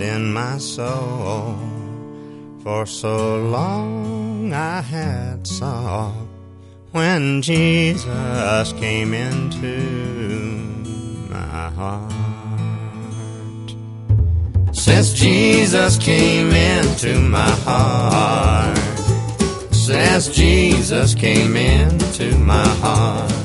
in my soul. For so long I had sought when Jesus came into my heart. Since Jesus came into my heart, since Jesus came into my heart,